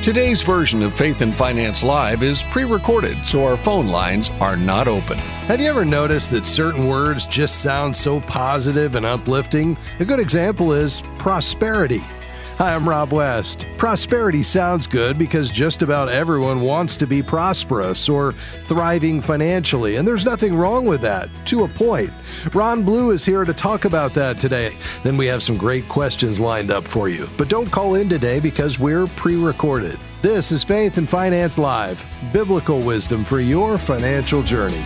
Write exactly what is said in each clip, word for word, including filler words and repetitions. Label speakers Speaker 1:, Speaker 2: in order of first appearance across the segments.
Speaker 1: Today's version of Faith and Finance Live is pre-recorded, so our phone lines are not open.
Speaker 2: Have you ever noticed that certain words just sound so positive and uplifting? A good example is prosperity. Hi, I'm Rob West. Prosperity sounds good because just about everyone wants to be prosperous or thriving financially, and there's nothing wrong with that, to a point. Ron Blue is here to talk about that today. Then we have some great questions lined up for you. But don't call in today because we're pre-recorded. This is Faith and Finance Live, biblical wisdom for your financial journey.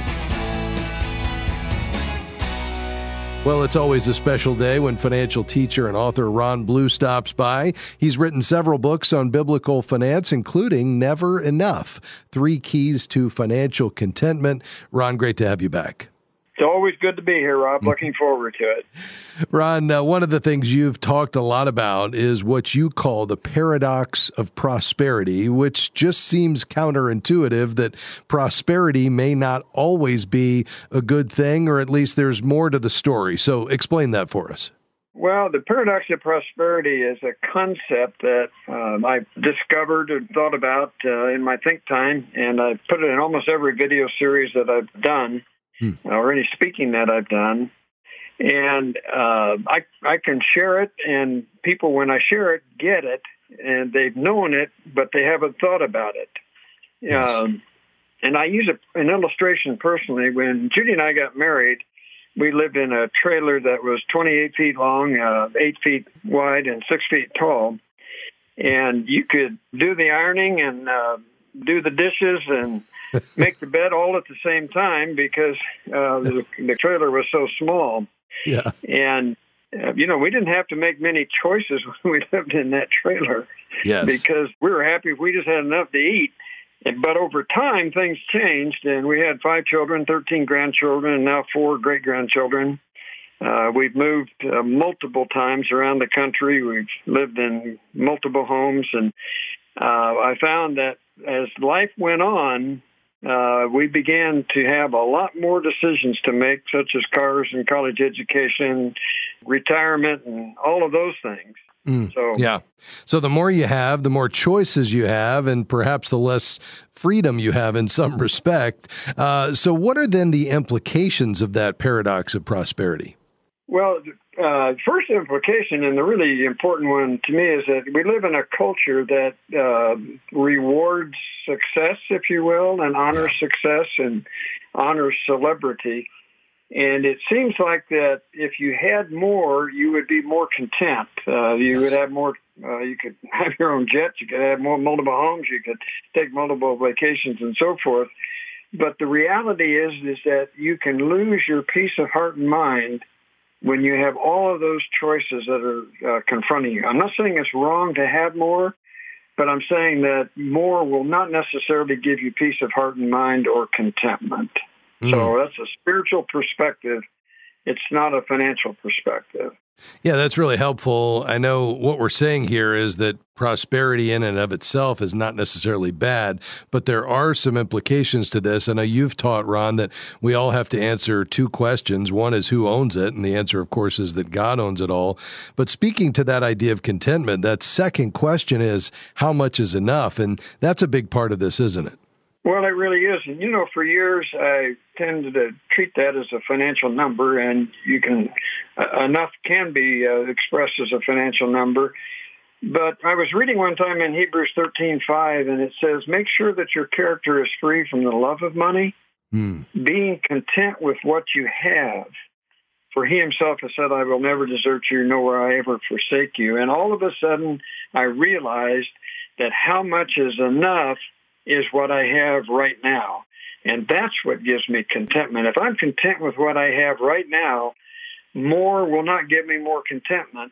Speaker 2: Well, it's always a special day when financial teacher and author Ron Blue stops by. He's written several books on biblical finance, including Never Enough, Three Keys to Financial Contentment. Ron, great to have you back.
Speaker 3: It's always good to be here, Rob. Looking forward to it.
Speaker 2: Ron, uh, one of the things you've talked a lot about is what you call the paradox of prosperity, which just seems counterintuitive that prosperity may not always be a good thing, or at least there's more to the story. So explain that for us.
Speaker 3: Well, the paradox of prosperity is a concept that um, I've discovered and thought about uh, in my think time, and I've put it in almost every video series that I've done. Hmm. or any speaking that I've done. And uh, I I can share it, and people, when I share it, get it, and they've known it, but they haven't thought about it. Yes. Um, and I use a, an illustration personally. When Judy and I got married, we lived in a trailer that was twenty-eight feet long, uh, eight feet wide, and six feet tall. And you could do the ironing and uh, do the dishes and make the bed all at the same time because uh, the, the trailer was so small.
Speaker 2: Yeah.
Speaker 3: And, uh, you know, we didn't have to make many choices when we lived in that trailer.
Speaker 2: Yes.
Speaker 3: Because we were happy if we just had enough to eat. But over time, things changed, and we had five children, thirteen grandchildren, and now four great-grandchildren. Uh, we've moved uh, multiple times around the country. We've lived in multiple homes, and uh, I found that as life went on, Uh, we began to have a lot more decisions to make, such as cars and college education, retirement, and all of those things.
Speaker 2: Mm,
Speaker 3: so
Speaker 2: yeah. So the more you have, the more choices you have, and perhaps the less freedom you have in some respect. Uh, so what are then the implications of that paradox of prosperity?
Speaker 3: Well, uh, first implication, and the really important one to me, is that we live in a culture that uh, rewards success, if you will, and honors yeah. success and honors celebrity. And it seems like that if you had more, you would be more content. Uh, you yes. would have more. Uh, you could have your own jets. You could have more multiple homes. You could take multiple vacations and so forth. But the reality is, is that you can lose your peace of heart and mind when you have all of those choices that are uh, confronting you. I'm not saying it's wrong to have more, but I'm saying that more will not necessarily give you peace of heart and mind or contentment. Mm. So that's a spiritual perspective. It's not a financial perspective.
Speaker 2: Yeah, that's really helpful. I know what we're saying here is that prosperity in and of itself is not necessarily bad, but there are some implications to this. I know you've taught, Ron, that we all have to answer two questions. One is who owns it, and the answer, of course, is that God owns it all. But speaking to that idea of contentment, that second question is how much is enough? And that's a big part of this, isn't it?
Speaker 3: Well, it really is. And, you know, for years, I tended to treat that as a financial number, and you can, uh, enough can be uh, expressed as a financial number. But I was reading one time in Hebrews thirteen five, and it says, make sure that your character is free from the love of money, mm. being content with what you have. For he himself has said, I will never desert you, nor will I ever forsake you. And all of a sudden, I realized that how much is enough is what I have right now. And that's what gives me contentment. If I'm content with what I have right now, more will not give me more contentment.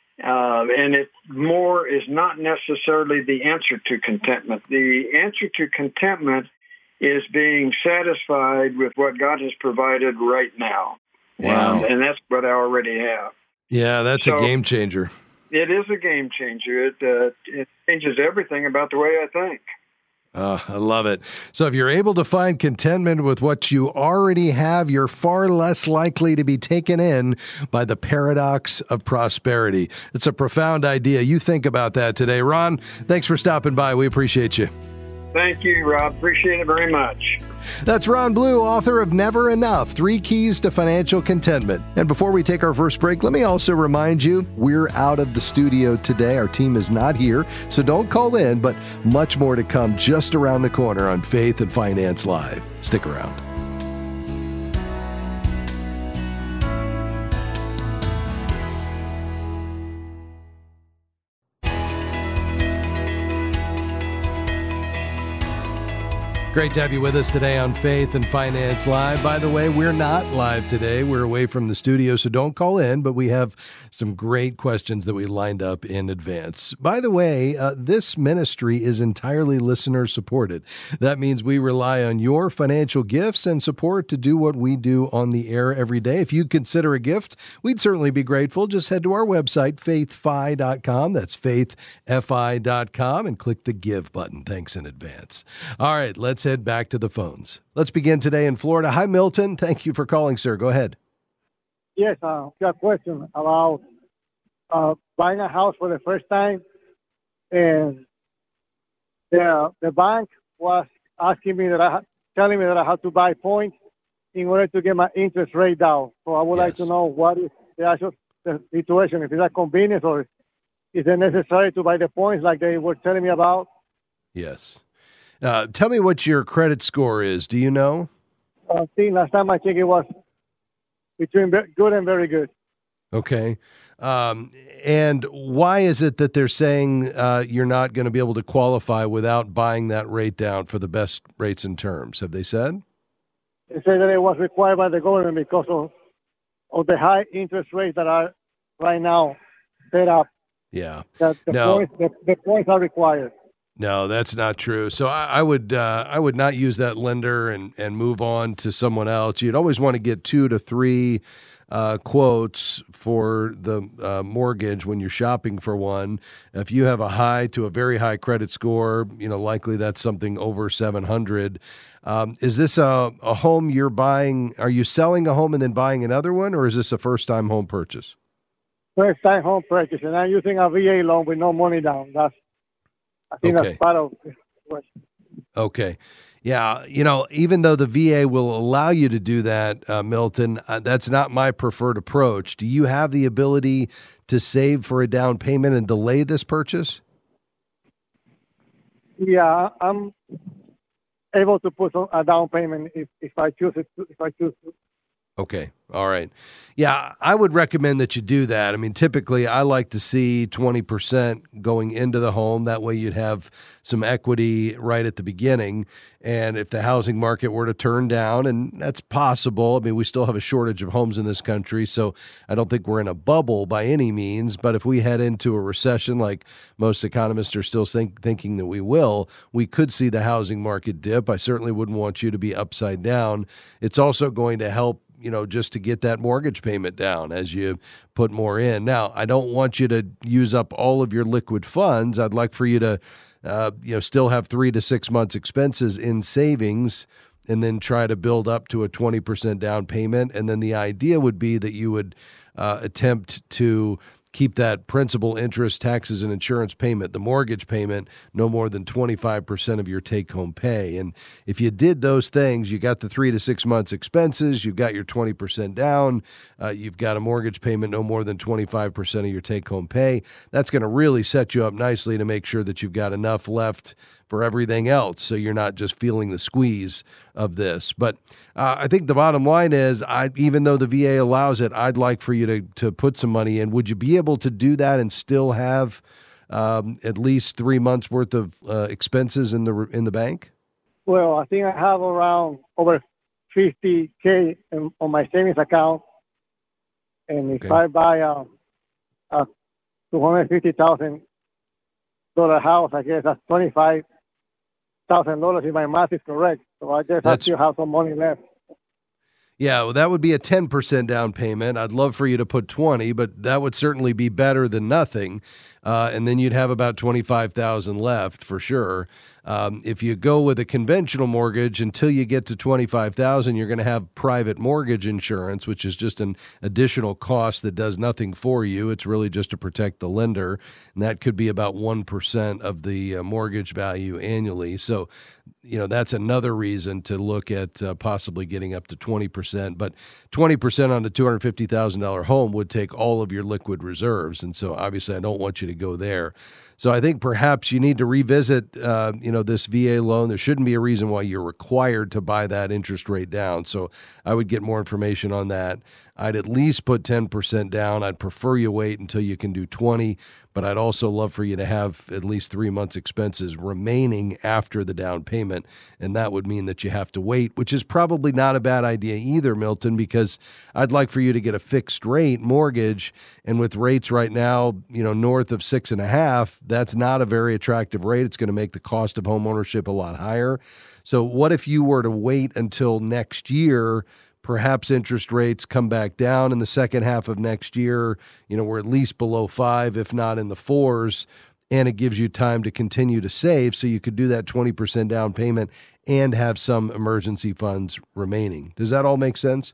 Speaker 3: Uh, and it more is not necessarily the answer to contentment. The answer to contentment is being satisfied with what God has provided right now.
Speaker 2: Wow.
Speaker 3: And, and that's what I already have.
Speaker 2: Yeah, that's so, a game changer.
Speaker 3: It is a game changer. It, uh, it changes everything about the way I think.
Speaker 2: Uh, I love it. So if you're able to find contentment with what you already have, you're far less likely to be taken in by the paradox of prosperity. It's a profound idea. You think about that today. Ron, thanks for stopping by. We appreciate you.
Speaker 3: Thank you, Rob. Appreciate it very much.
Speaker 2: That's Ron Blue, author of Never Enough, Three Keys to Financial Contentment. And before we take our first break, let me also remind you, we're out of the studio today. Our team is not here, so don't call in, but much more to come just around the corner on Faith and Finance Live. Stick around. Great to have you with us today on Faith and Finance Live. By the way, we're not live today. We're away from the studio, so don't call in, but we have some great questions that we lined up in advance. By the way, uh, this ministry is entirely listener-supported. That means we rely on your financial gifts and support to do what we do on the air every day. If you consider a gift, we'd certainly be grateful. Just head to our website, faith fi dot com. That's faith fi dot com, and click the Give button. Thanks in advance. All right, let's head back to the phones. Let's begin today in Florida. Hi, Milton. Thank you for calling, sir. Go ahead.
Speaker 4: Yes, uh, got a question about uh, buying a house for the first time, and the the bank was asking me that I ha- telling me that I had to buy points in order to get my interest rate down. So I would
Speaker 2: Yes.
Speaker 4: like to know what is the actual the situation. If it's a convenience or is it necessary to buy the points like they were telling me about?
Speaker 2: Yes. Uh, tell me what your credit score is. Do you know?
Speaker 4: I think last time I think it was between ve- good and very good.
Speaker 2: Okay. Um, and why is it that they're saying uh, you're not going to be able to qualify without buying that rate down for the best rates and terms? Have they said?
Speaker 4: They said that it was required by the government because of, of the high interest rates that are right now set up.
Speaker 2: Yeah.
Speaker 4: That the,
Speaker 2: No.
Speaker 4: points, the, the points are required.
Speaker 2: No, that's not true. So I, I would uh, I would not use that lender and, and move on to someone else. You'd always want to get two to three uh, quotes for the uh, mortgage when you're shopping for one. If you have a high to a very high credit score, you know, likely that's something over seven hundred. Um, is this a, a home you're buying? Are you selling a home and then buying another one, or is this a first-time home purchase?
Speaker 4: First time home purchase, and I'm using a V A loan with no money down. That's I think
Speaker 2: Okay.
Speaker 4: that's part of the question.
Speaker 2: Okay. Yeah. You know, even though the V A will allow you to do that, uh, Milton, uh, that's not my preferred approach. Do you have the ability to save for a down payment and delay this purchase?
Speaker 4: Yeah, I'm able to put some, a down payment if, if I choose it. To, if I choose to.
Speaker 2: Okay. All right. Yeah, I would recommend that you do that. I mean, typically I like to see twenty percent going into the home. That way you'd have some equity right at the beginning. And if the housing market were to turn down, and that's possible, I mean, we still have a shortage of homes in this country, so I don't think we're in a bubble by any means. But if we head into a recession, like most economists are still think, thinking that we will, we could see the housing market dip. I certainly wouldn't want you to be upside down. It's also going to help, you know, just to get that mortgage payment down as you put more in. Now, I don't want you to use up all of your liquid funds. I'd like for you to, uh, you know, still have three to six months expenses in savings and then try to build up to a twenty percent down payment. And then the idea would be that you would uh, attempt to keep that principal, interest, taxes, and insurance payment, the mortgage payment, no more than twenty-five percent of your take-home pay. And if you did those things, you got the three to six months expenses, you've got your twenty percent down, uh, you've got a mortgage payment no more than twenty-five percent of your take-home pay. That's going to really set you up nicely to make sure that you've got enough left for everything else, so you're not just feeling the squeeze of this. But uh, I think the bottom line is, I, even though the V A allows it, I'd like for you to to put some money in. Would you be able to do that and still have um, at least three months worth of uh, expenses in the in the bank?
Speaker 4: Well, I think I have around over fifty K in, on my savings account. And if
Speaker 2: Okay.
Speaker 4: I buy a, a two hundred fifty thousand dollars house, I guess that's twenty-five thousand dollars if my math is correct. So I guess
Speaker 2: That's-
Speaker 4: I still have some money left.
Speaker 2: Yeah, well, that would be a ten percent down payment. I'd love for you to put twenty, but that would certainly be better than nothing. uh, and then you'd have about twenty-five thousand dollars left for sure. Um, if you go with a conventional mortgage, until you get to twenty-five thousand dollars, you're going to have private mortgage insurance, which is just an additional cost that does nothing for you. It's really just to protect the lender, and that could be about one percent of the uh, mortgage value annually. So, you know, that's another reason to look at uh, possibly getting up to twenty percent. But twenty percent on a two hundred fifty thousand dollars home would take all of your liquid reserves, and so obviously I don't want you to go there. So I think perhaps you need to revisit, uh, you know, this V A loan. There shouldn't be a reason why you're required to buy that interest rate down. So I would get more information on that. I'd at least put ten percent down. I'd prefer you wait until you can do twenty, but I'd also love for you to have at least three months expenses remaining after the down payment. And that would mean that you have to wait, which is probably not a bad idea either, Milton, because I'd like for you to get a fixed rate mortgage. And with rates right now, you know, north of six and a half, that's not a very attractive rate. It's going to make the cost of home ownership a lot higher. So what if you were to wait until next year? Perhaps interest rates come back down in the second half of next year. You know, we're at least below five, if not in the fours, and it gives you time to continue to save. So you could do that twenty percent down payment and have some emergency funds remaining. Does that all make sense?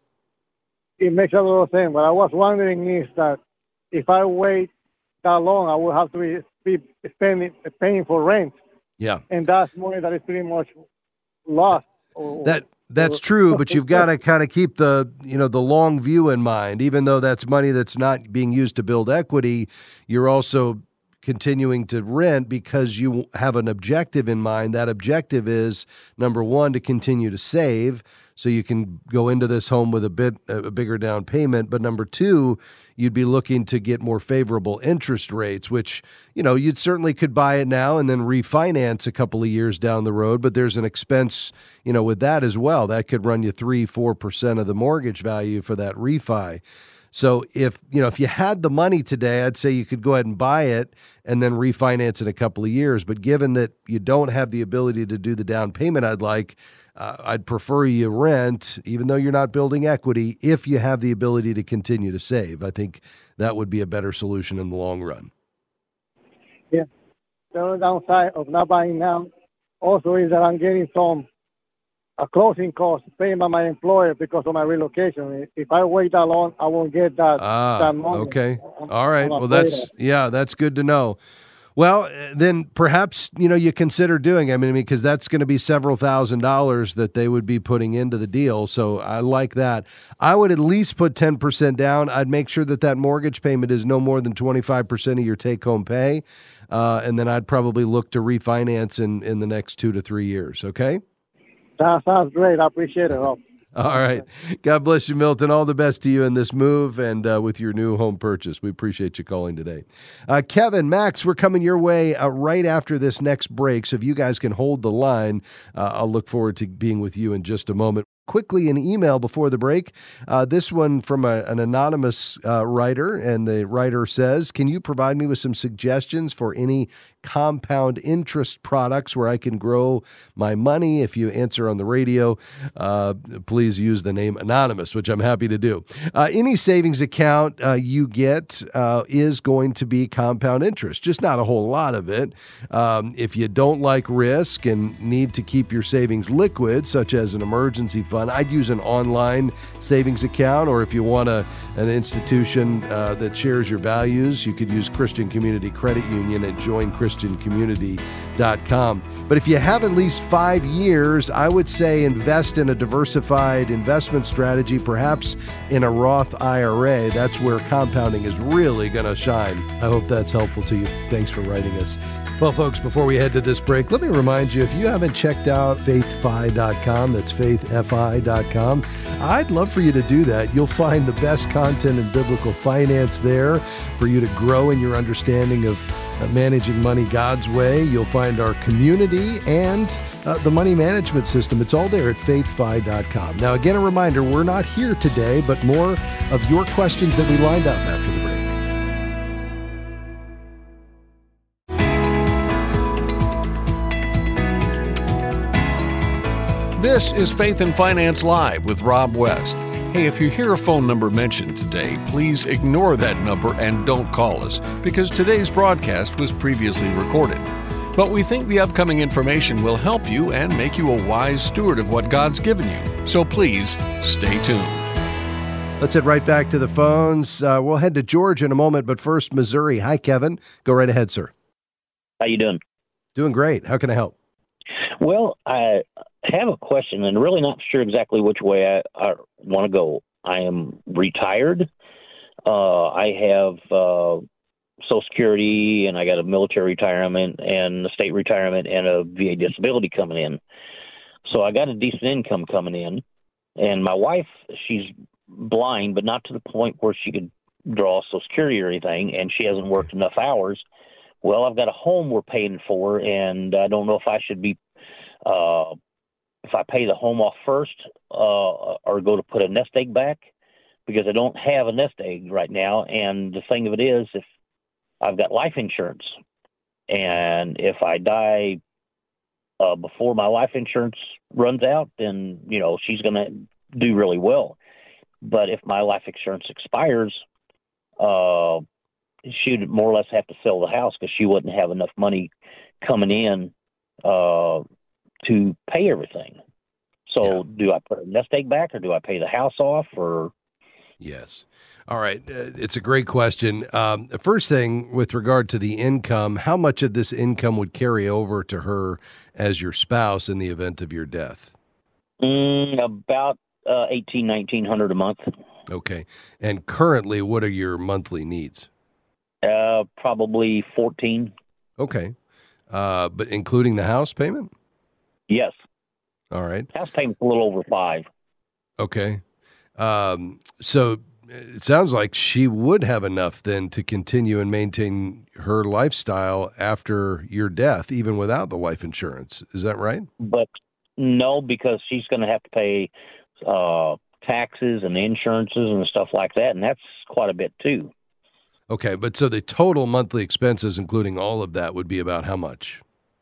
Speaker 4: It makes a lot of sense. What I was wondering is that if I wait that long, I will have to be, be spending, paying for rent.
Speaker 2: Yeah.
Speaker 4: And that's money that is pretty much lost.
Speaker 2: That That's true, but you've got to kind of keep the, you know, the long view in mind. Even though that's money that's not being used to build equity, you're also continuing to rent because you have an objective in mind. That objective is, number one, to continue to save so you can go into this home with a bit a bigger down payment. But number two, you'd be looking to get more favorable interest rates, which, you know, you'd certainly could buy it now and then refinance a couple of years down the road. But there's an expense, you know, with that as well. That could run you three, four percent of the mortgage value for that refi. So if, you know, if you had the money today, I'd say you could go ahead and buy it and then refinance in a couple of years. But given that you don't have the ability to do the down payment I'd like, uh, I'd prefer you rent, even though you're not building equity, if you have the ability to continue to save. I think that would be a better solution in the long run.
Speaker 4: Yeah. The only downside of not buying now also is that I'm getting some a closing cost paid by my employer because of my relocation. If I wait that long, I won't get that,
Speaker 2: ah,
Speaker 4: that money.
Speaker 2: Okay.
Speaker 4: I'm,
Speaker 2: All right.
Speaker 4: I'm
Speaker 2: Well, that's,
Speaker 4: of.
Speaker 2: yeah, that's good to know. Well, then perhaps, you know, you consider doing, I mean, because that's going to be several thousand dollars that they would be putting into the deal. So I like that. I would at least put ten percent down. I'd make sure that that mortgage payment is no more than twenty-five percent of your take-home pay. Uh, and then I'd probably look to refinance in, in the next two to three years. Okay?
Speaker 4: That sounds great. I appreciate it, Rob.
Speaker 2: All right. God bless you, Milton. All the best to you in this move and uh, with your new home purchase. We appreciate you calling today. Uh, Kevin, Max, we're coming your way uh, right after this next break. So if you guys can hold the line, uh, I'll look forward to being with you in just a moment. Quickly, an email before the break. Uh, this one from a, an anonymous uh, writer, and the writer says, can you provide me with some suggestions for any compound interest products where I can grow my money? If you answer on the radio, uh, please use the name Anonymous, which I'm happy to do. Uh, any savings account uh, you get uh, is going to be compound interest, just not a whole lot of it. Um, if you don't like risk and need to keep your savings liquid, such as an emergency fund, I'd use an online savings account, or if you want a, an institution uh, that shares your values, you could use Christian Community Credit Union at join christian community dot com. But if you have at least five years, I would say invest in a diversified investment strategy, perhaps in a Roth I R A. That's where compounding is really going to shine. I hope that's helpful to you. Thanks for writing us. Well, folks, before we head to this break, let me remind you, if you haven't checked out faith fi dot com, that's faith fi dot com, I'd love for you to do that. You'll find the best content in biblical finance there for you to grow in your understanding of uh, managing money God's way. You'll find our community and uh, the money management system. It's all there at faith fi dot com. Now, again, a reminder, we're not here today, but more of your questions that we lined up after the break.
Speaker 1: This is Faith and Finance Live with Rob West. Hey, if you hear a phone number mentioned today, please ignore that number and don't call us, because today's broadcast was previously recorded. But we think the upcoming information will help you and make you a wise steward of what God's given you. So please, stay tuned.
Speaker 2: Let's head right back to the phones. Uh, we'll head to George in a moment, but first, Missouri. Hi, Kevin. Go right ahead, sir.
Speaker 5: How you doing?
Speaker 2: Doing great. How can I help?
Speaker 5: Well, I have a question, and really not sure exactly which way I, I want to go. I am retired. Uh, I have uh, Social Security, and I got a military retirement, and a state retirement, and a V A disability coming in. So I got a decent income coming in, and my wife, she's blind, but not to the point where she could draw Social Security or anything, and she hasn't worked enough hours. Well, I've got a home we're paying for, and I don't know if I should be, uh, if I pay the home off first uh, or go to put a nest egg back, because I don't have a nest egg right now. And the thing of it is, if I've got life insurance, and if I die uh, before my life insurance runs out, then, you know, she's going to do really well. But if my life insurance expires, uh, she'd more or less have to sell the house because she wouldn't have enough money coming in uh, to pay everything. So yeah. Do I put a nest egg back, or do I pay the house off? Or
Speaker 2: Yes. All right. Uh, it's a great question. Um, the first thing with regard to the income, how much of this income would carry over to her as your spouse in the event of your death?
Speaker 5: Mm, about uh, eighteen, nineteen hundred a month.
Speaker 2: Okay. And currently, what are your monthly needs?
Speaker 5: Uh, probably fourteen.
Speaker 2: Okay. Uh, but including the house payment?
Speaker 5: Yes.
Speaker 2: All right.
Speaker 5: House payment's a little over five.
Speaker 2: Okay. Um, so it sounds like she would have enough then to continue and maintain her lifestyle after your death, even without the life insurance. Is that right?
Speaker 5: But no, because she's going to have to pay uh, taxes and insurances and stuff like that, and that's quite a bit too.
Speaker 2: Okay, but so the total monthly expenses, including all of that, would be about how much?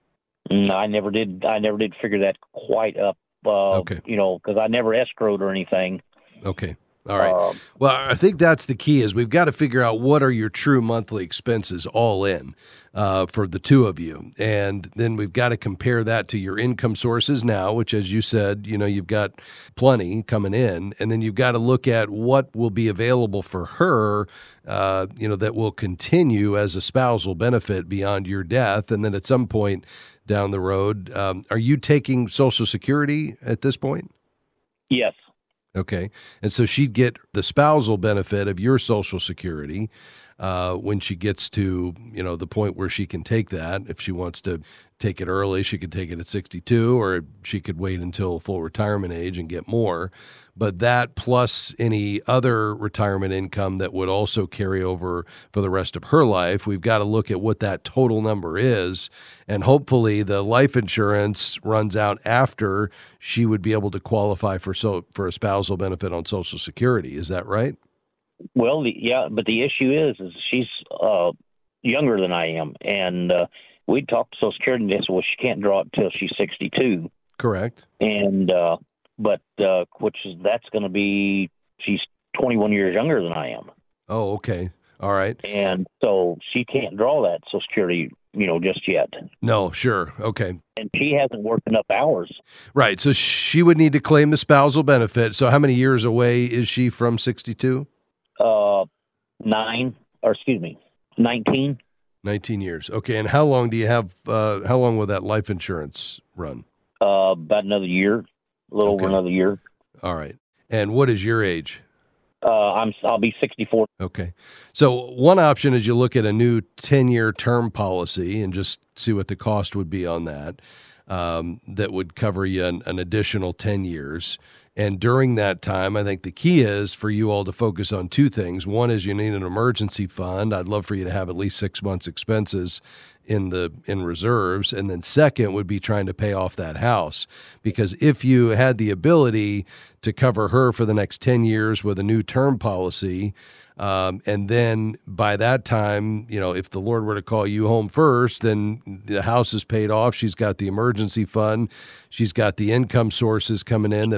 Speaker 5: No, I never did. I never did figure that quite up. Uh,
Speaker 2: okay.
Speaker 5: You know, because I never escrowed or anything.
Speaker 2: Okay. All right.
Speaker 5: Uh,
Speaker 2: well, I think that's the key is we've got to figure out what are your true monthly expenses all in uh, for the two of you. And then we've got to compare that to your income sources now, which, as you said, you know, you've got plenty coming in. And then you've got to look at what will be available for her, uh, you know, that will continue as a spousal benefit beyond your death. And then at some point down the road, um, are you taking Social Security at this point?
Speaker 5: Yes.
Speaker 2: Okay. And so she'd get the spousal benefit of your Social Security uh, when she gets to, you know, the point where she can take that. If she wants to take it early, she could take it at sixty-two, or she could wait until full retirement age and get more. But that plus any other retirement income that would also carry over for the rest of her life, we've got to look at what that total number is. And hopefully the life insurance runs out after she would be able to qualify for so for a spousal benefit on Social Security. Is that right?
Speaker 5: Well, the, yeah, but the issue is, is she's uh, younger than I am. And uh, we talked to Social Security and they said, well, she can't draw it until she's sixty-two.
Speaker 2: Correct.
Speaker 5: And, uh, but, uh, which is, that's going to be, she's twenty-one years younger than I am.
Speaker 2: Oh, okay. All right.
Speaker 5: And so she can't draw that Social Security, you know, just yet.
Speaker 2: No, sure. Okay.
Speaker 5: And she hasn't worked enough hours.
Speaker 2: Right. So she would need to claim the spousal benefit. So how many years away is she from sixty-two?
Speaker 5: Uh, nine, or excuse me, nineteen.
Speaker 2: nineteen years. Okay. And how long do you have, uh, how long will that life insurance run?
Speaker 5: Uh, about another year, a little
Speaker 2: okay.
Speaker 5: over another year.
Speaker 2: All right. And what is your age?
Speaker 5: Uh, I'm, I'll be sixty-four.
Speaker 2: Okay. So one option is you look at a new ten-year term policy and just see what the cost would be on that. Um, that would cover you an, an additional ten years. And during that time, I think the key is for you all to focus on two things. One is you need an emergency fund. I'd love for you to have at least six months expenses in the in reserves. And then second would be trying to pay off that house. Because if you had the ability to cover her for the next ten years with a new term policy, Um, and then by that time, you know, if the Lord were to call you home first, then the house is paid off. She's got the emergency fund. She's got the income sources coming in that hopefully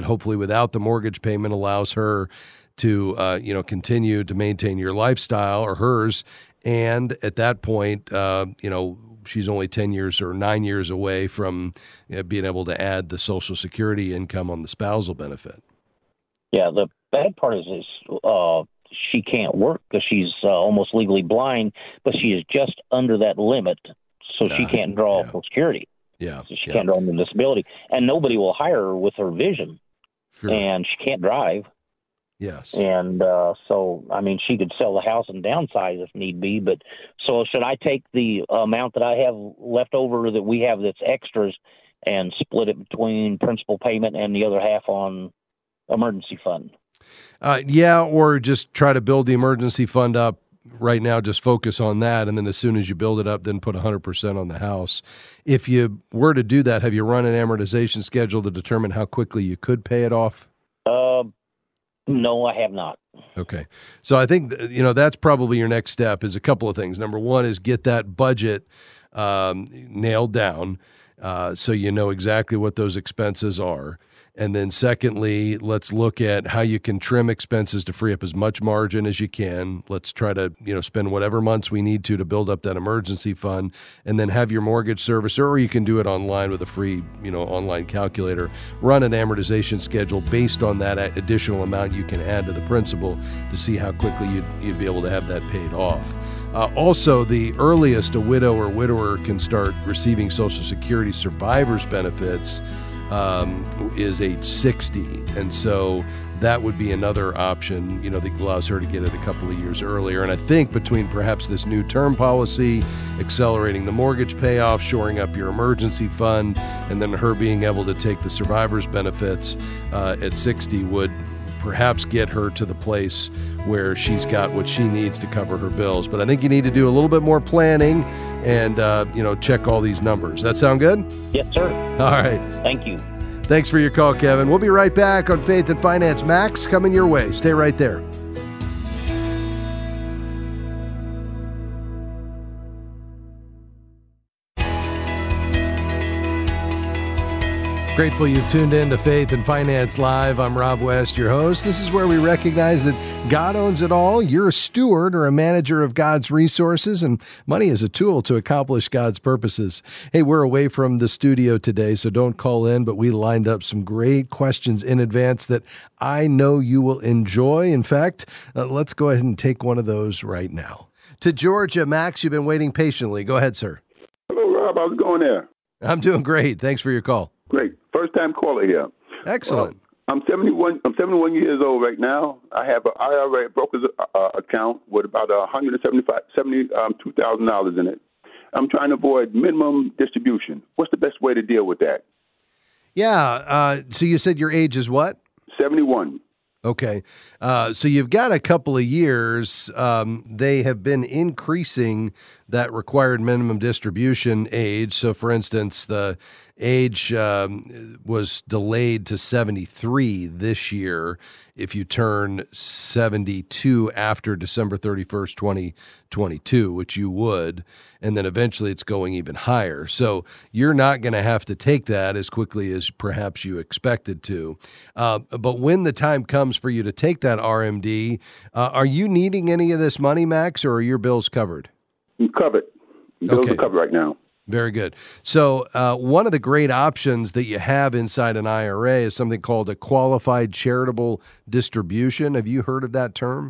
Speaker 2: without the mortgage payment allows her to, uh, you know, continue to maintain your lifestyle or hers. And at that point, uh, you know, she's only ten years or nine years away from you know, being able to add the Social Security income on the spousal benefit.
Speaker 5: Yeah, the bad part is, is uh, she can't work because she's uh, almost legally blind, but she is just under that limit, so uh, she can't draw yeah. Social Security.
Speaker 2: Yeah,
Speaker 5: so she
Speaker 2: yeah.
Speaker 5: can't draw on the disability, and nobody will hire her with her vision,
Speaker 2: sure.
Speaker 5: and she can't drive.
Speaker 2: Yes.
Speaker 5: And uh, so, I mean, she could sell the house and downsize if need be. But so should I take the amount that I have left over that we have that's extras and split it between principal payment and the other half on emergency fund?
Speaker 2: Uh, yeah, or just try to build the emergency fund up right now, just focus on that. And then as soon as you build it up, then put one hundred percent on the house. If you were to do that, have you run an amortization schedule to determine how quickly you could pay it off?
Speaker 5: Uh, No, I have not.
Speaker 2: Okay. So I think, you know, that's probably your next step is a couple of things. Number one is get that budget um, nailed down uh, so you know exactly what those expenses are. And then secondly, let's look at how you can trim expenses to free up as much margin as you can. Let's try to, you know, spend whatever months we need to to build up that emergency fund, and then have your mortgage servicer, or you can do it online with a free, you know, online calculator, run an amortization schedule based on that additional amount you can add to the principal to see how quickly you'd, you'd be able to have that paid off. Uh, also, the earliest a widow or widower can start receiving Social Security survivor's benefits Um, is age sixty, and so that would be another option, you know, that allows her to get it a couple of years earlier. And I think between perhaps this new term policy, accelerating the mortgage payoff, shoring up your emergency fund, and then her being able to take the survivor's benefits uh, at sixty would perhaps get her to the place where she's got what she needs to cover her bills. But I think you need to do a little bit more planning and, uh, you know, check all these numbers. That sound good?
Speaker 5: Yes, sir.
Speaker 2: All right.
Speaker 5: Thank you.
Speaker 2: Thanks for your call, Kevin. We'll be right back on Faith and Finance. Max, coming your way. Stay right there. Grateful you've tuned in to Faith and Finance Live. I'm Rob West, your host. This is where we recognize that God owns it all. You're a steward or a manager of God's resources, and money is a tool to accomplish God's purposes. Hey, we're away from the studio today, so don't call in, but we lined up some great questions in advance that I know you will enjoy. In fact, uh, let's go ahead and take one of those right now. To Georgia, Max, you've been waiting patiently. Go ahead, sir.
Speaker 6: Hello, Rob. How's it going there?
Speaker 2: I'm doing great. Thanks for your call.
Speaker 6: Great. First time caller here.
Speaker 2: Excellent.
Speaker 6: Uh, I'm seventy-one. I'm seventy-one years old right now. I have an I R A broker's uh, account with about one hundred seventy-five, seventy-two thousand dollars in it. I'm trying to avoid minimum distribution. What's the best way to deal with that?
Speaker 2: Yeah. Uh, so you said your age is what?
Speaker 6: seventy-one.
Speaker 2: Okay. Uh, so you've got a couple of years. Um, they have been increasing that required minimum distribution age. So, for instance, the age um, was delayed to seventy-three this year if you turn seventy-two after December thirty-first, twenty twenty-two, which you would, and then eventually it's going even higher. So you're not going to have to take that as quickly as perhaps you expected to. Uh, but when the time comes for you to take that R M D, uh, are you needing any of this money, Max, or are your bills covered?
Speaker 6: I'm covered. Bills
Speaker 2: Okay.
Speaker 6: are covered right now.
Speaker 2: Very good. So uh, one of the great options that you have inside an I R A is something called a qualified charitable distribution. Have you heard of that term?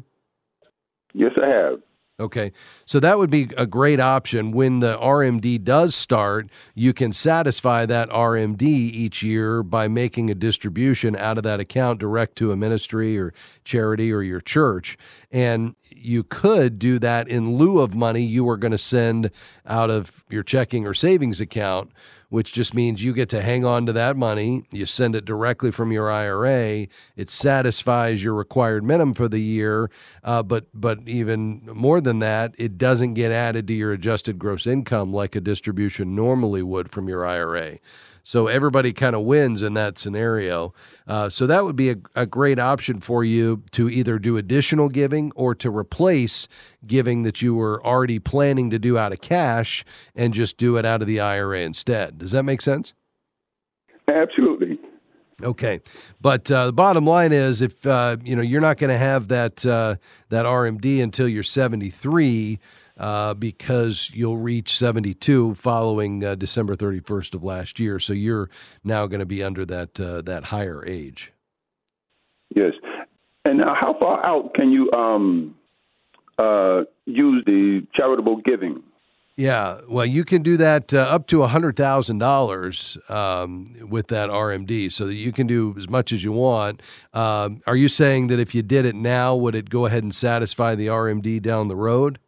Speaker 6: Yes, I have.
Speaker 2: Okay. So that would be a great option. When the R M D does start, you can satisfy that R M D each year by making a distribution out of that account direct to a ministry or charity or your church. And you could do that in lieu of money you were going to send out of your checking or savings account, which just means you get to hang on to that money. You send it directly from your I R A. It satisfies your required minimum for the year, uh, but but even more than that, it doesn't get added to your adjusted gross income like a distribution normally would from your I R A. So everybody kind of wins in that scenario. Uh, so that would be a, a great option for you to either do additional giving or to replace giving that you were already planning to do out of cash and just do it out of the I R A instead. Does that make sense?
Speaker 6: Absolutely.
Speaker 2: Okay, but uh, the bottom line is, if uh, you know you're not going to have that uh, that R M D until you're seventy-three, uh, because you'll reach seventy-two following uh, December thirty-first of last year. So you're now going to be under that uh, that higher age.
Speaker 6: Yes, and uh, how far out can you um, uh, use the charitable giving?
Speaker 2: Yeah, well, you can do that uh, up to one hundred thousand dollars um, with that R M D, so that you can do as much as you want. Um, are you saying that if you did it now, would it go ahead and satisfy the R M D down the road?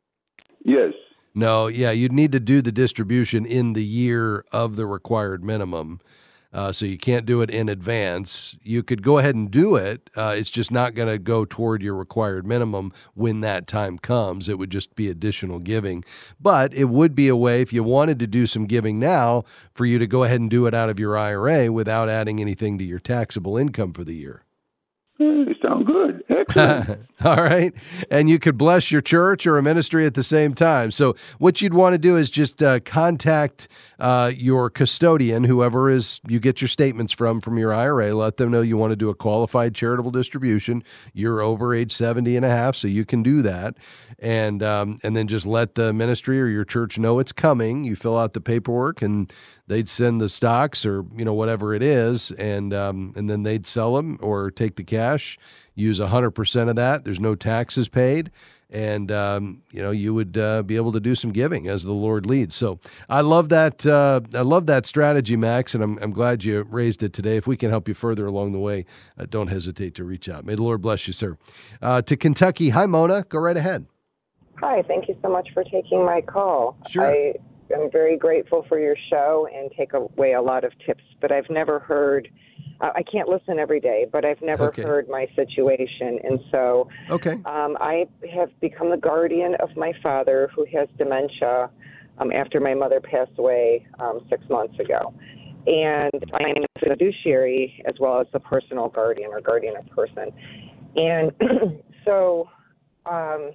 Speaker 6: Yes.
Speaker 2: No, yeah, you'd need to do the distribution in the year of the required minimum. Uh, so you can't do it in advance. You could go ahead and do it. Uh, it's just not going to go toward your required minimum when that time comes. It would just be additional giving. But it would be a way, if you wanted to do some giving now, for you to go ahead and do it out of your I R A without adding anything to your taxable income for the year.
Speaker 6: It sounds good. Excellent.
Speaker 2: All right. And you could bless your church or a ministry at the same time. So what you'd want to do is just uh, contact uh, your custodian, whoever is you get your statements from, from your I R A. Let them know you want to do a qualified charitable distribution. You're over age seventy and a half, so you can do that. And um, and then just let the ministry or your church know it's coming. You fill out the paperwork, and they'd send the stocks or, you know, whatever it is, and um, and then they'd sell them or take the cash, use one hundred percent of that. There's no taxes paid, and, um, you know, you would uh, be able to do some giving as the Lord leads. So I love that. Uh, I love that strategy, Max, and I'm, I'm glad you raised it today. If we can help you further along the way, uh, don't hesitate to reach out. May the Lord bless you, sir. Uh, to Kentucky. Hi, Mona. Go right ahead.
Speaker 7: Hi. Thank you so much for taking my call.
Speaker 2: Sure.
Speaker 7: I I'm very grateful for your show and take away a lot of tips, but I've never heard, uh, I can't listen every day, but I've never
Speaker 2: Okay.
Speaker 7: heard my situation. And so
Speaker 2: Okay.
Speaker 7: um, I have become the guardian of my father, who has dementia, um, after my mother passed away um, six months ago. And I am a fiduciary as well as the personal guardian or guardian of person. And so um,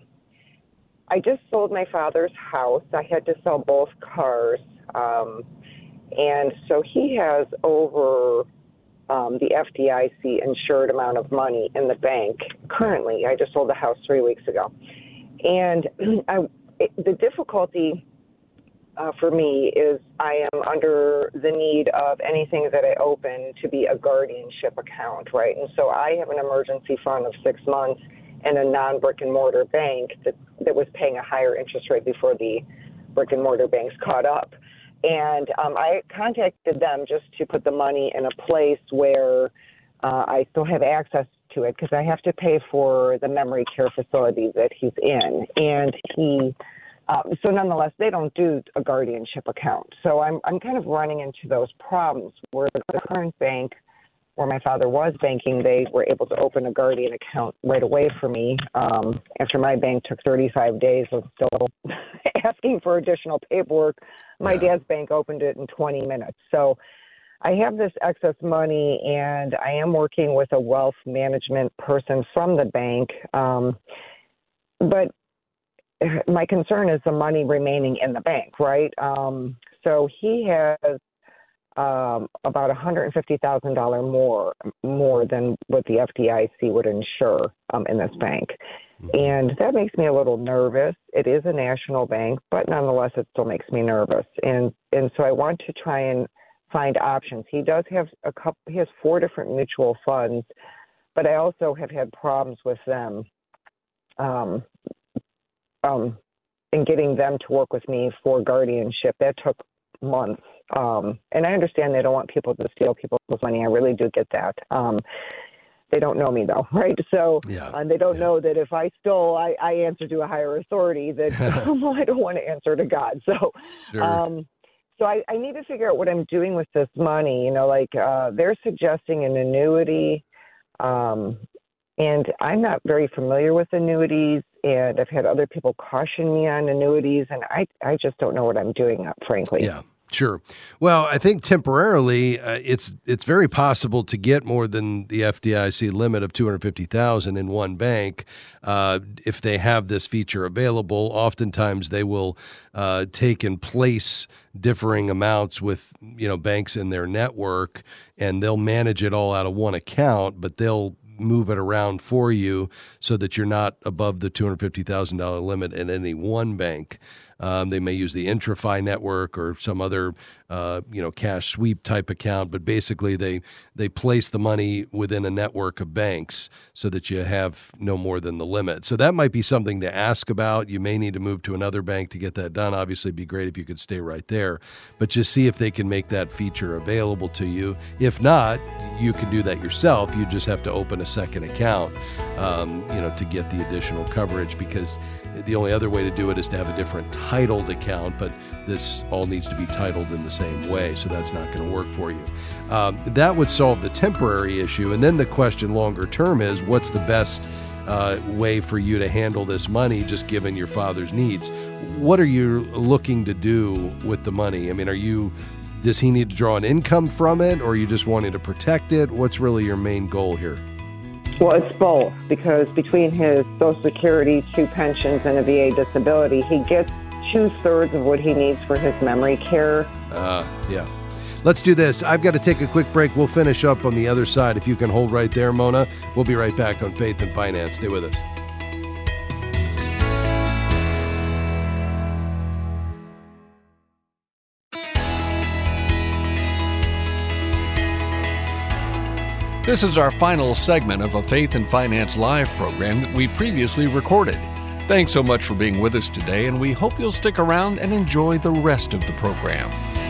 Speaker 7: I just sold my father's house. I had to sell both cars. Um, and so he has over um, the F D I C insured amount of money in the bank currently. I just sold the house three weeks ago. And I, it, the difficulty uh, for me is I am under the need of anything that I open to be a guardianship account, right? And so I have an emergency fund of six months and a non-brick and mortar bank that, that was paying a higher interest rate before the brick and mortar banks caught up. And um, I contacted them just to put the money in a place where uh, I still have access to it, because I have to pay for the memory care facility that he's in. And he, uh, so nonetheless, they don't do a guardianship account. So I'm, I'm kind of running into those problems where the current bank where my father was banking, they were able to open a guardian account right away for me. Um, after my bank took thirty-five days of still asking for additional paperwork, my
Speaker 2: Yeah.
Speaker 7: dad's bank opened it in twenty minutes. So I have this excess money, and I am working with a wealth management person from the bank. Um, but my concern is the money remaining in the bank, right? Um, so he has Um, about one hundred fifty thousand dollars more more than what the F D I C would insure um, in this bank. And that makes me a little nervous. It is a national bank, but nonetheless, it still makes me nervous. And and so I want to try and find options. He does have a couple, he has four different mutual funds, but I also have had problems with them um, um, in getting them to work with me for guardianship. That took months. Um, and I understand they don't want people to steal people's money. I really do get that. Um, they don't know me, though, right? So
Speaker 2: Yeah.
Speaker 7: uh, they don't
Speaker 2: Yeah.
Speaker 7: know that if I stole, I, I answer to a higher authority, that well, I don't want to answer to God. So,
Speaker 2: Sure.
Speaker 7: um, so I, I need to figure out what I'm doing with this money. You know, like uh, they're suggesting an annuity, um, and I'm not very familiar with annuities, and I've had other people caution me on annuities, and I, I just don't know what I'm doing, frankly.
Speaker 2: Yeah. Sure. Well, I think temporarily uh, it's it's very possible to get more than the F D I C limit of two hundred fifty thousand dollars in one bank uh, if they have this feature available. Oftentimes they will uh, take and place differing amounts with, you know, banks in their network, and they'll manage it all out of one account, but they'll move it around for you so that you're not above the two hundred fifty thousand dollars limit in any one bank. Um, they may use the IntraFi network or some other, uh, you know, cash sweep type account, but basically they they place the money within a network of banks so that you have no more than the limit. So that might be something to ask about. You may need to move to another bank to get that done. Obviously, it'd be great if you could stay right there, but just see if they can make that feature available to you. If not, you can do that yourself. You just have to open a second account, um, you know, to get the additional coverage, because the only other way to do it is to have a different titled account, but this all needs to be titled in the same way, so that's not going to work for you. Um, that would solve the temporary issue, and then the question longer term is, what's the best uh, way for you to handle this money, just given your father's needs? What are you looking to do with the money? I mean, are you, does he need to draw an income from it, or are you just wanting to protect it? What's really your main goal here?
Speaker 7: Well, it's both, because between his Social Security, two pensions, and a V A disability, he gets two-thirds of what he needs for his memory care.
Speaker 2: Uh, yeah. Let's do this. I've got to take a quick break. We'll finish up on the other side. If you can hold right there, Mona, we'll be right back on Faith and Finance. Stay with us.
Speaker 1: This is our final segment of a Faith and Finance Live program that we previously recorded. Thanks so much for being with us today, and we hope you'll stick around and enjoy the rest of the program.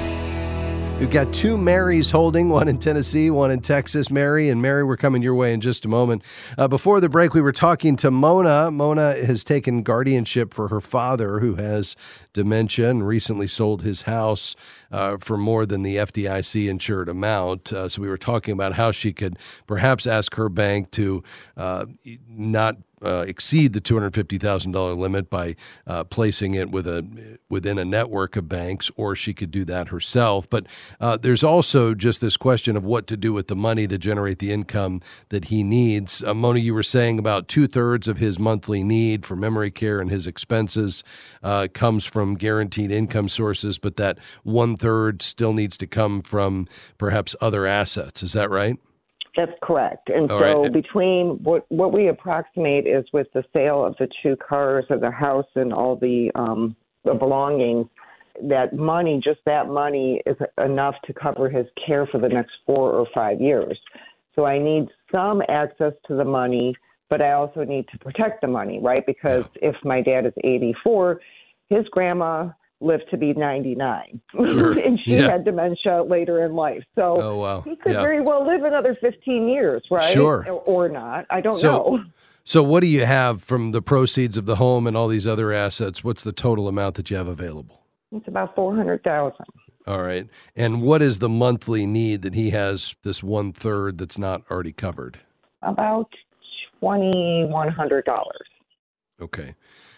Speaker 2: We've got two Marys holding, one in Tennessee, one in Texas. Mary and Mary, we're coming your way in just a moment. Uh, before the break, we were talking to Mona. Mona has taken guardianship for her father, who has dementia, and recently sold his house uh, for more than the F D I C insured amount. Uh, so we were talking about how she could perhaps ask her bank to uh, not Uh, exceed the two hundred fifty thousand dollars limit by uh, placing it with a within a network of banks, or she could do that herself. But uh, there's also just this question of what to do with the money to generate the income that he needs. Uh, Mona, you were saying about two-thirds of his monthly need for memory care and his expenses uh, comes from guaranteed income sources, but that one-third still needs to come from perhaps other assets. Is that right?
Speaker 7: That's correct. And
Speaker 2: All
Speaker 7: so
Speaker 2: right.
Speaker 7: between what what we approximate is with the sale of the two cars of the house and all the um, the belongings, that money, just that money, is enough to cover his care for the next four or five years. So I need some access to the money, but I also need to protect the money, right? Because yeah. if my dad is eighty-four, his grandma lived to be ninety-nine,
Speaker 2: Sure.
Speaker 7: and she
Speaker 2: yeah.
Speaker 7: had dementia later in life. So
Speaker 2: oh, wow.
Speaker 7: he could
Speaker 2: yeah.
Speaker 7: very well live another fifteen years, right?
Speaker 2: Sure.
Speaker 7: Or, or not. I don't
Speaker 2: so,
Speaker 7: know.
Speaker 2: So what do you have from the proceeds of the home and all these other assets? What's the total amount that you have available?
Speaker 7: It's about four hundred thousand dollars.
Speaker 2: All right. And what is the monthly need that he has, this one-third that's not already covered?
Speaker 7: About two thousand one hundred dollars.
Speaker 2: Okay.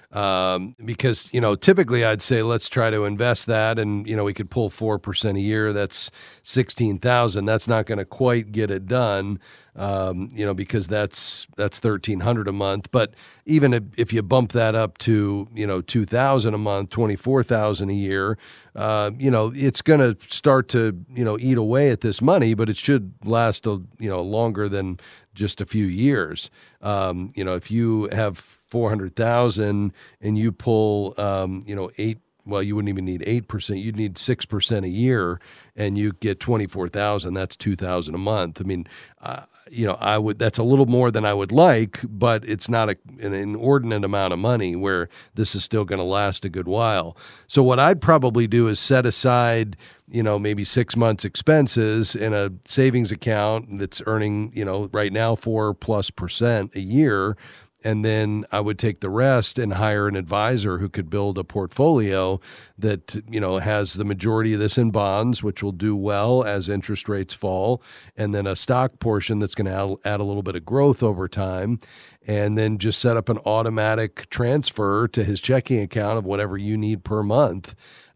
Speaker 2: Um, because, you know, typically I'd say let's try to invest that, and, you know, we could pull four percent a year. That's sixteen thousand. That's not going to quite get it done, um, you know, because that's that's thirteen hundred a month. But even if, if you bump that up to, you know, two thousand a month, twenty-four thousand a year, uh, you know, it's going to start to, you know, eat away at this money, but it should last, a, you know, longer than just a few years. Um, you know, if you have four hundred thousand and you pull, um, you know, eight, well, you wouldn't even need eight percent. You'd need six percent a year, and you get twenty-four thousand. That's two thousand a month. I mean, uh, you know, I would, that's a little more than I would like, but it's not a, an inordinate amount of money where this is still going to last a good while. So what I'd probably do is set aside, you know, maybe six months expenses in a savings account that's earning, you know, right now four plus percent a year. And then I would take the rest and hire an advisor who could build a portfolio that, you know, has the majority of this in bonds, which will do well as interest rates fall, and then a stock portion that's going to add a little bit of growth over time, and then just set up an automatic transfer to his checking account of whatever you need per month.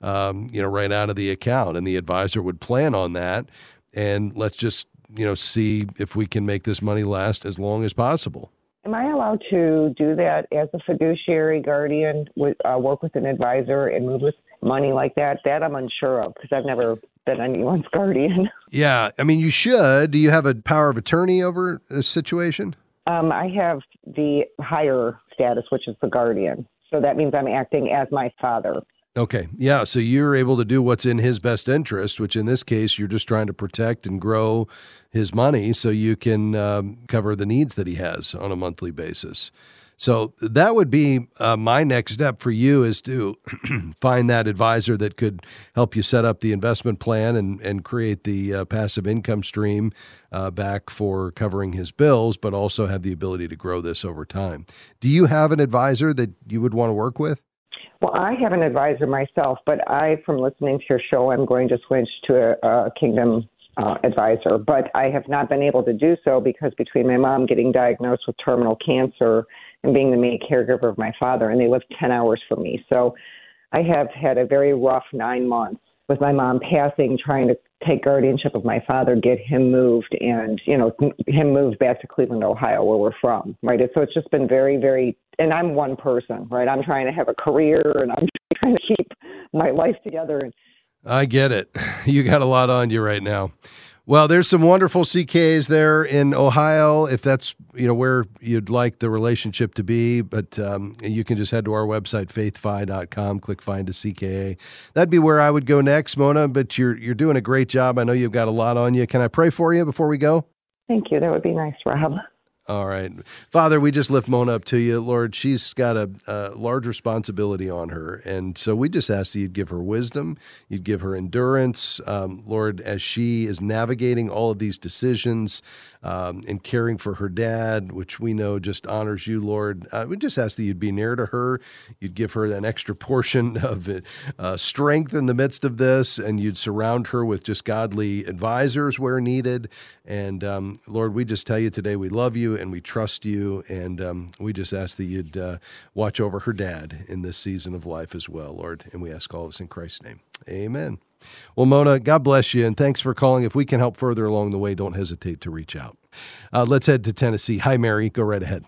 Speaker 2: um, you know, right out of the account. And the advisor would plan on that. And let's just, you know, see if we can make this money last as long as possible.
Speaker 7: Am I allowed to do that as a fiduciary guardian, with, uh, work with an advisor and move with money like that? That I'm unsure of because I've never been anyone's guardian.
Speaker 2: Yeah. I mean, you should. Do you have a power of attorney over this situation?
Speaker 7: Um, I have the higher status, which is the guardian. So that means I'm acting as my father.
Speaker 2: Okay. Yeah. So you're able to do what's in his best interest, which in this case, you're just trying to protect and grow his money so you can um, cover the needs that he has on a monthly basis. So that would be uh, my next step for you is to find that advisor that could help you set up the investment plan and, and create the uh, passive income stream uh, back for covering his bills, but also have the ability to grow this over time. Do you have an advisor that you would want to work with?
Speaker 7: Well, I have an advisor myself, but I, from listening to your show, I'm going to switch to a, a Kingdom uh, advisor. But I have not been able to do so because between my mom getting diagnosed with terminal cancer and being the main caregiver of my father, and they live ten hours from me. So I have had a very rough nine months with my mom passing, trying to take guardianship of my father, get him moved, and, you know, him moved back to Cleveland, Ohio, where we're from, right? So it's just been very, very, and I'm one person, right? I'm trying to have a career, and I'm trying to keep my life together.
Speaker 2: I get it. You got a lot on you right now. Well, there's some wonderful C K As there in Ohio, if that's, you know, where you'd like the relationship to be. But um, you can just head to our website, faith fi dot com, click Find a C K A. That'd be where I would go next, Mona, but you're you're doing a great job. I know you've got a lot on you. Can I pray for you before we go?
Speaker 7: Thank you. That would be nice, Rob.
Speaker 2: All right. Father, we just lift Mona up to you. Lord, she's got a, a large responsibility on her. And so we just ask that you'd give her wisdom, you'd give her endurance. Um, Lord, as she is navigating all of these decisions um, and caring for her dad, which we know just honors you, Lord, uh, we just ask that you'd be near to her. You'd give her that extra portion of uh, strength in the midst of this, and you'd surround her with just godly advisors where needed. And um, Lord, we just tell you today we love you and we trust you, and um, we just ask that you'd uh, watch over her dad in this season of life as well, Lord. And we ask all this in Christ's name. Amen. Well, Mona, God bless you, and thanks for calling. If we can help further along the way, don't hesitate to reach out. Uh, let's head to Tennessee. Hi, Mary. Go right ahead.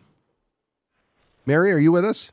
Speaker 2: Mary, are you with us?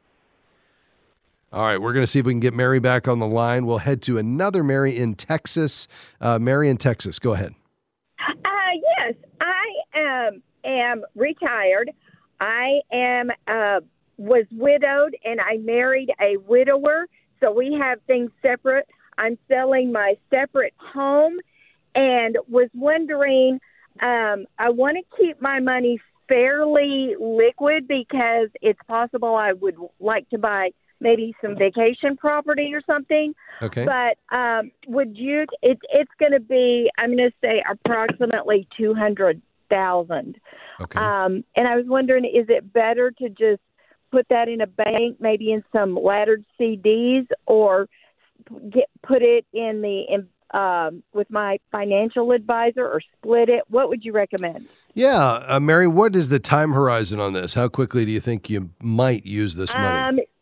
Speaker 2: All right, we're going to see if we can get Mary back on the line. We'll head to another Mary in Texas. Uh, Mary in Texas, go ahead.
Speaker 8: Uh, yes, I um, am retired. I am uh, was widowed, and I married a widower, so we have things separate. I'm selling my separate home and was wondering, um, I want to keep my money fairly liquid because it's possible I would like to buy maybe some vacation property or something.
Speaker 2: Okay.
Speaker 8: But um, would you, it, it's going to be, I'm going to say approximately two hundred thousand dollars.
Speaker 2: Okay.
Speaker 8: Um, and I was wondering, is it better to just put that in a bank, maybe in some laddered C Ds, or get put it in the in, um, with my financial advisor, or split it? What would you recommend?
Speaker 2: Yeah, uh, Mary, what is the time horizon on this? How quickly do you think you might use this money?
Speaker 8: Um,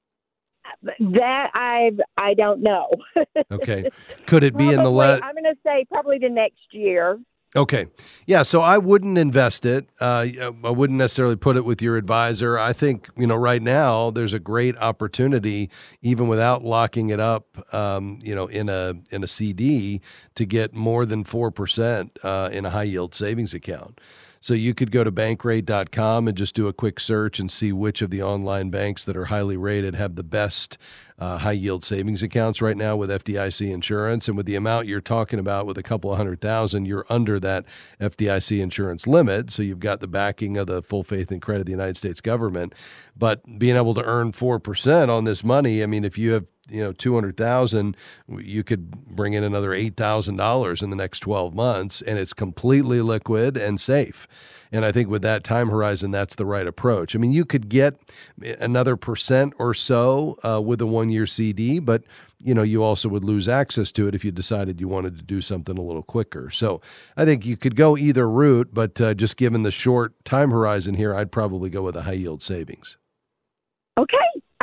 Speaker 8: that I I don't know.
Speaker 2: Okay. Could it be
Speaker 8: probably,
Speaker 2: in the la-
Speaker 8: I'm going to say probably the next year.
Speaker 2: Okay. Yeah, so I wouldn't invest it. Uh, I wouldn't necessarily put it with your advisor. I think, you know, right now there's a great opportunity, even without locking it up, um, you know, in a in a C D, to get more than four percent uh, in a high yield savings account. So you could go to bankrate dot com and just do a quick search and see which of the online banks that are highly rated have the best uh, high-yield savings accounts right now with F D I C insurance. And with the amount you're talking about, with a couple of hundred thousand, you're under that F D I C insurance limit. So you've got the backing of the full faith and credit of the United States government. But being able to earn four percent on this money, I mean, if you have you know, two hundred thousand dollars, you could bring in another eight thousand dollars in the next twelve months, and it's completely liquid and safe. And I think with that time horizon, that's the right approach. I mean, you could get another percent or so uh, with a one-year C D, but, you know, you also would lose access to it if you decided you wanted to do something a little quicker. So I think you could go either route, but uh, just given the short time horizon here, I'd probably go with a high-yield savings.
Speaker 8: Okay.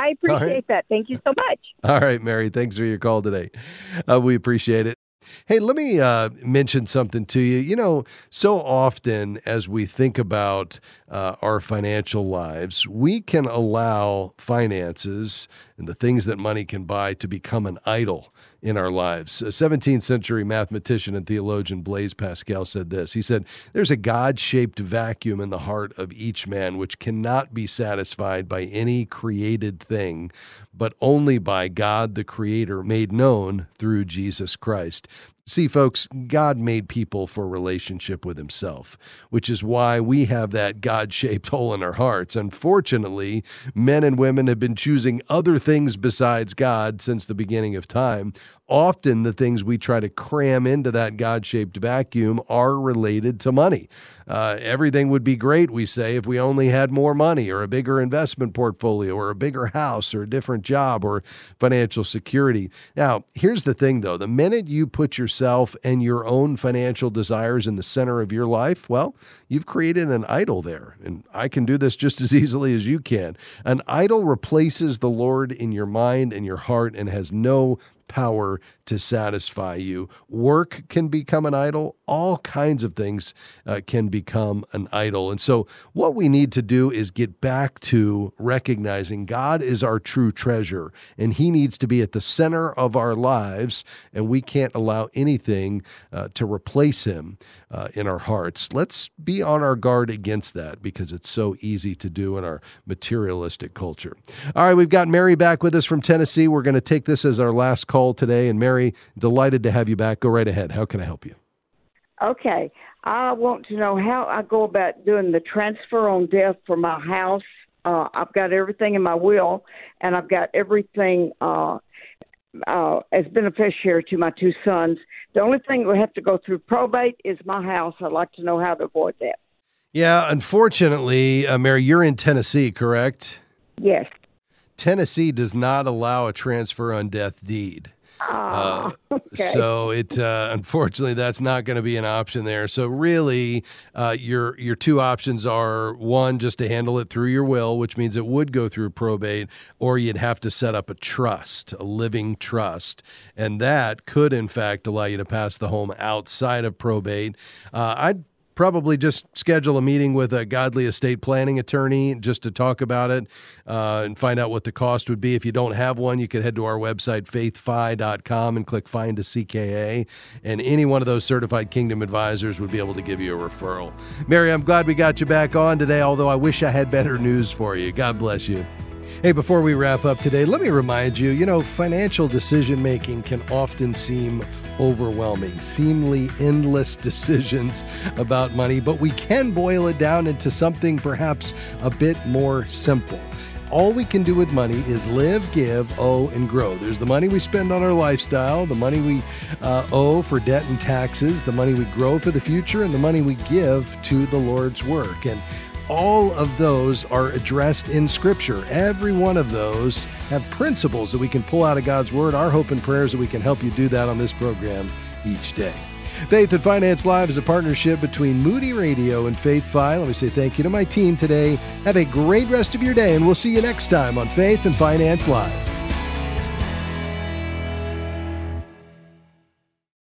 Speaker 8: I appreciate
Speaker 2: right.
Speaker 8: that. Thank you so much.
Speaker 2: All right, Mary, thanks for your call today. Uh, we appreciate it. Hey, let me uh, mention something to you. You know, so often as we think about uh, our financial lives, we can allow finances and the things that money can buy to become an idol in our lives. A seventeenth century mathematician and theologian Blaise Pascal said this. He said, "There's a God-shaped vacuum in the heart of each man which cannot be satisfied by any created thing, but only by God the Creator made known through Jesus Christ." See, folks, God made people for relationship with himself, which is why we have that God-shaped hole in our hearts. Unfortunately, men and women have been choosing other things besides God since the beginning of time. Often the things we try to cram into that God-shaped vacuum are related to money. Uh, everything would be great, we say, if we only had more money or a bigger investment portfolio or a bigger house or a different job or financial security. Now, here's the thing, though. The minute you put yourself and your own financial desires in the center of your life, well, you've created an idol there. And I can do this just as easily as you can. An idol replaces the Lord in your mind and your heart and has no power to satisfy you. Work can become an idol. All kinds of things uh, can become an idol. And so what we need to do is get back to recognizing God is our true treasure, and he needs to be at the center of our lives, and we can't allow anything uh, to replace him uh, in our hearts. Let's be on our guard against that because it's so easy to do in our materialistic culture. All right, we've got Mary back with us from Tennessee. We're going to take this as our last call today. And Mary, delighted to have you back. Go right ahead. How can I help you?
Speaker 9: Okay. I want to know how I go about doing the transfer on death for my house. Uh, I've got everything in my will, and I've got everything uh, uh, as beneficiary to my two sons. The only thing we have to go through probate is my house. I'd like to know how to avoid that.
Speaker 2: Yeah, unfortunately, uh, Mary, you're in Tennessee, correct?
Speaker 9: Yes.
Speaker 2: Tennessee does not allow a transfer on death deed.
Speaker 9: Uh, okay.
Speaker 2: So it uh, unfortunately that's not going to be an option there. So really, uh, your your two options are one, just to handle it through your will, which means it would go through probate, or you'd have to set up a trust, a living trust, and that could in fact allow you to pass the home outside of probate. Uh, I'd probably just schedule a meeting with a godly estate planning attorney just to talk about it uh, and find out what the cost would be. If you don't have one, you could head to our website, faith fi dot com, and click Find a C K A, and any one of those certified Kingdom advisors would be able to give you a referral. Mary, I'm glad we got you back on today, although I wish I had better news for you. God bless you. Hey, before we wrap up today, let me remind you, you know, financial decision-making can often seem overwhelming, seemingly endless decisions about money, but we can boil it down into something perhaps a bit more simple. All we can do with money is live, give, owe, and grow. There's the money we spend on our lifestyle, the money we uh, owe for debt and taxes, the money we grow for the future, and the money we give to the Lord's work. And all of those are addressed in Scripture. Every one of those have principles that we can pull out of God's Word. Our hope and prayer is that we can help you do that on this program each day. Faith and Finance Live is a partnership between Moody Radio and Faith Fi. Let me say thank you to my team today. Have a great rest of your day, and we'll see you next time on Faith and Finance Live.